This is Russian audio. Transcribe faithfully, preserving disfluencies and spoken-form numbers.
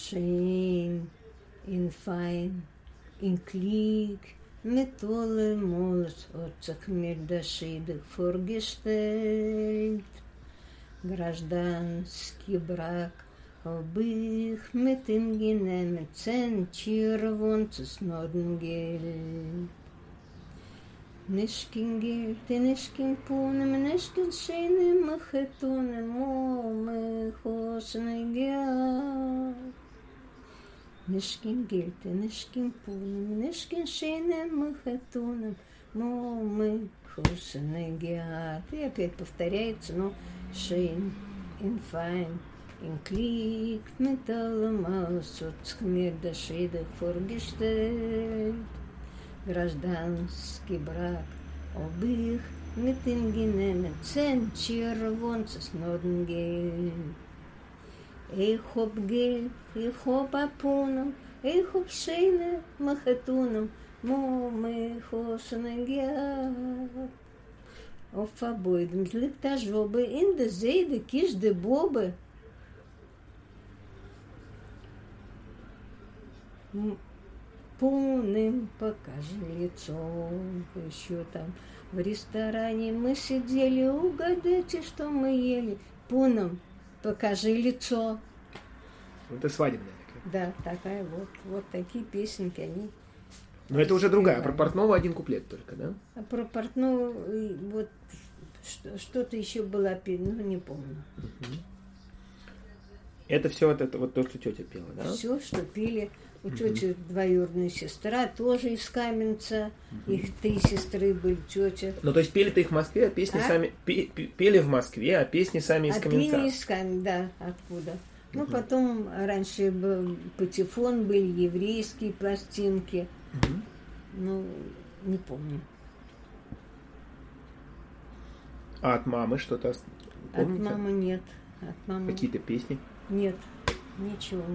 schön, in fein, in Krieg, mit allem Mols hat sich mir das Schiedig vorgestellt. Гражданский брак hab ich mit ihm genehmigt, zehn червонцев ноден Geld. Nicht kein Geld, nicht kein Puhnen, nicht kein schöne Machetonen, oh, mich hosne Geld. Nicht kein Geld, nicht kein Puhnen, nicht kein schöne Machetonen, oh, mich hosne Geld. И опять повторяется, но schön, in fein, in Krieg, mit allem aus, hat sich mir das Schiedig vorgestellt. Гражданский брак hab ich mit ihm genehmigt, zehn червонцев ноден Geld. Ich hab Geld, ich hab Apunem, ich hab schöne Machetonen, mo mich hosne Geld. Auf обоим liegt das Jobe in der Seide, kisch de Bobe. Пунем, покажи лицо. Еще там в ресторане мы сидели, угадайте, что мы ели. Пунем, покажи лицо. Это свадебная такая. Да, такая вот, вот такие песенки они. Но это уже другая, про Портнова один куплет только, да? А про Портнова вот что-то еще было, ну не помню. Угу. Это все вот это вот то, что тетя пела, да? Все, что пели. У тети угу. двоюродная сестра тоже из Каменца. Угу. Их три сестры были, тетя. Ну, то есть пели-то их в Москве, а песни а? сами... Пели в Москве, а песни сами из а Каменца. А песни из Каменца, да, откуда. Угу. Ну, потом раньше был патефон, были еврейские пластинки. Угу. Ну, не помню. А от мамы что-то помните? От мамы нет. От мамы... Какие-то песни? Нет, ничего.